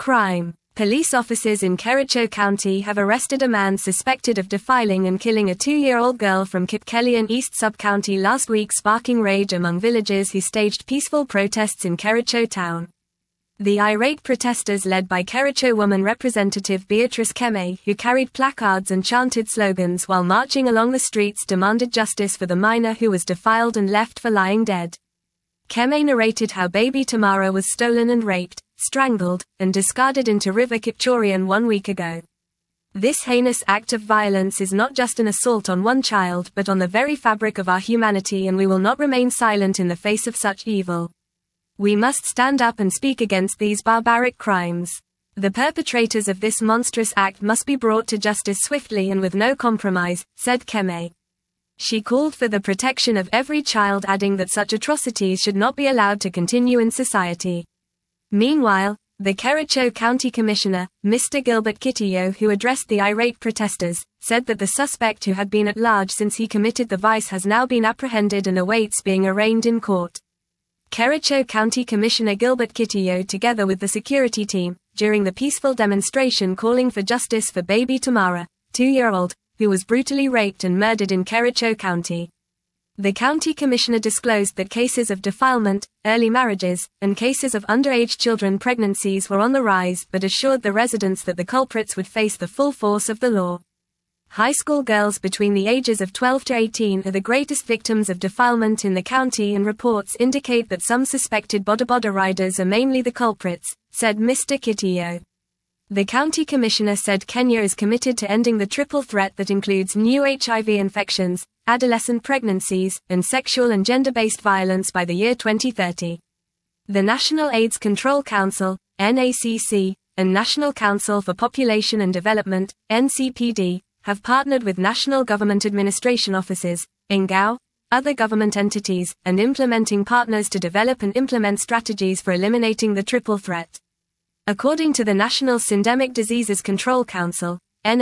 Crime. Police officers in Kericho County have arrested a man suspected of defiling and killing a 2-year-old girl from Kipkelian East Sub-County last week, sparking rage among villagers who staged peaceful protests in Kericho town. The irate protesters, led by Kericho woman representative Beatrice Keme, who carried placards and chanted slogans while marching along the streets, demanded justice for the minor who was defiled and left for lying dead. Keme narrated how baby Tamara was stolen and raped, strangled, and discarded into River Kipchorian 1 week ago. This heinous act of violence is not just an assault on one child but on the very fabric of our humanity, and we will not remain silent in the face of such evil. We must stand up and speak against these barbaric crimes. The perpetrators of this monstrous act must be brought to justice swiftly and with no compromise, said Keme. She called for the protection of every child, adding that such atrocities should not be allowed to continue in society. Meanwhile, the Kericho County Commissioner, Mr. Gilbert Kitiyo, who addressed the irate protesters, said that the suspect, who had been at large since he committed the vice, has now been apprehended and awaits being arraigned in court. Kericho County Commissioner Gilbert Kitiyo, together with the security team, during the peaceful demonstration calling for justice for baby Tamara, 2-year-old, who was brutally raped and murdered in Kericho County. The county commissioner disclosed that cases of defilement, early marriages, and cases of underage children pregnancies were on the rise, but assured the residents that the culprits would face the full force of the law. High school girls between the ages of 12 to 18 are the greatest victims of defilement in the county, and reports indicate that some suspected boda boda riders are mainly the culprits, said Mr. Kitiyo. The county commissioner said Kenya is committed to ending the triple threat that includes new HIV infections, adolescent pregnancies, and sexual and gender-based violence by the year 2030. The National AIDS Control Council, NACC, and National Council for Population and Development, NCPD, have partnered with national government administration offices, NGAO, other government entities, and implementing partners to develop and implement strategies for eliminating the triple threat. According to the National Syndemic Diseases Control Council,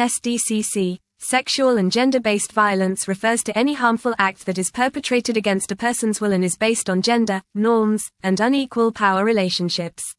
NSDCC, sexual and gender-based violence refers to any harmful act that is perpetrated against a person's will and is based on gender, norms, and unequal power relationships.